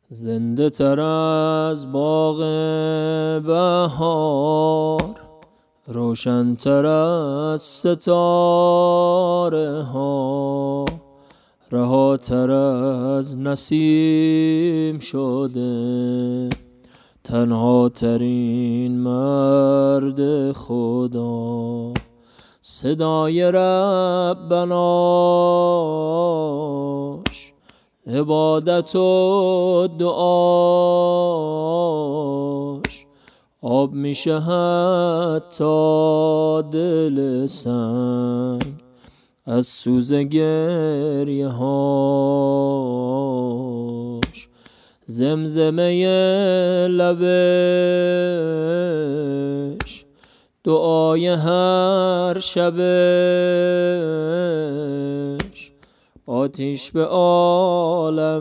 زنده تر از باغ بهار، روشن تر از ستاره ها، رهاتر از نسیم شده، تنها ترین مرد خدا. صدای ربناش عبادت و دعاش آب میشه حتی دل سنگ از سوز گریه هاش. زمزمه لبش دعای هر شبش آتیش به عالم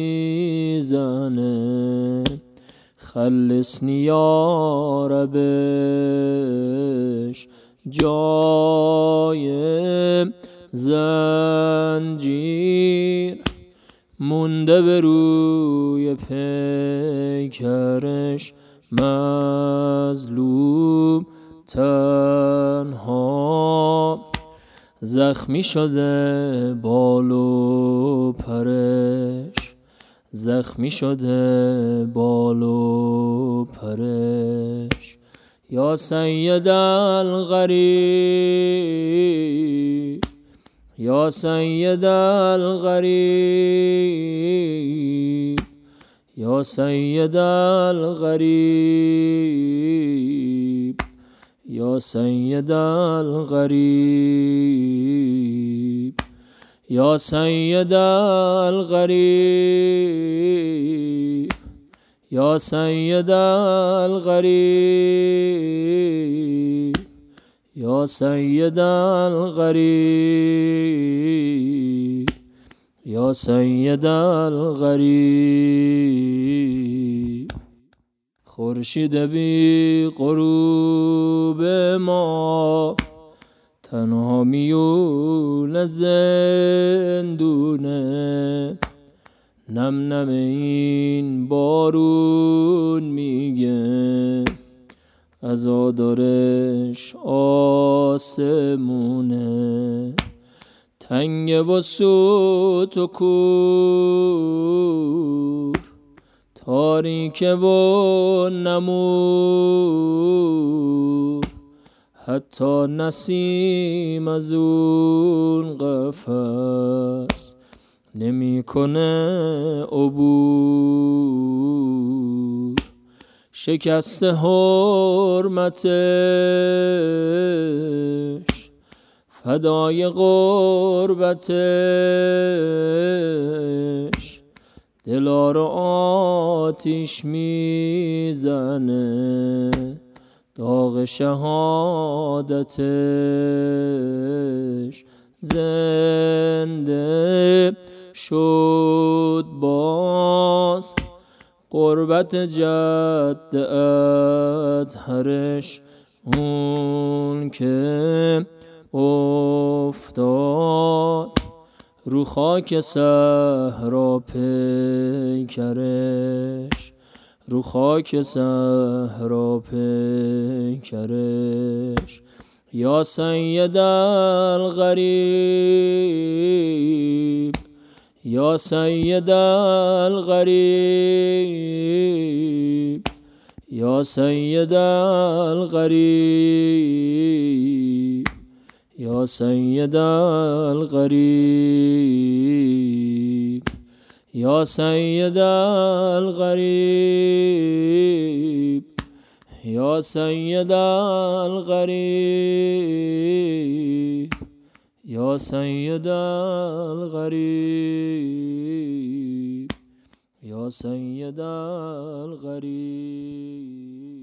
میزنه. خلصنی یا ربش جای زنجیر مونده به روی پیکرش، مظلوم تنها. زخمی شده بال و پرش، زخمی شده بال و پرش. یا سید الغریب، یا سید الغریب، یا سید الغریب، یا سید الغریب، یا سید الغریب، یا سید الغریب، یا سید الغریب، یا سید الغریب. خورشید بی غروب ما تنها میونه زندونه. نم نم این بارون میگه عزادارش آسمونه. تنگ و سوت و کور، تاریک و نمور، حتی نسیم از اون قفس نمیکنه عبور. شکست حرمتش فدای غربتش، دلا رو آتیش میزنه. داغ شهادتش زنده شد باز. قربت جد اطهرش اون که افتاد رو خاک صحرا پیکرش، رو خاک صحرا پیکرش. یا سید الغریب، یا سید الغریب، یا سید الغریب، یا سید الغریب، یا سید الغریب، یا سید الغریب، یا سید الغریب، یا سید الغریب.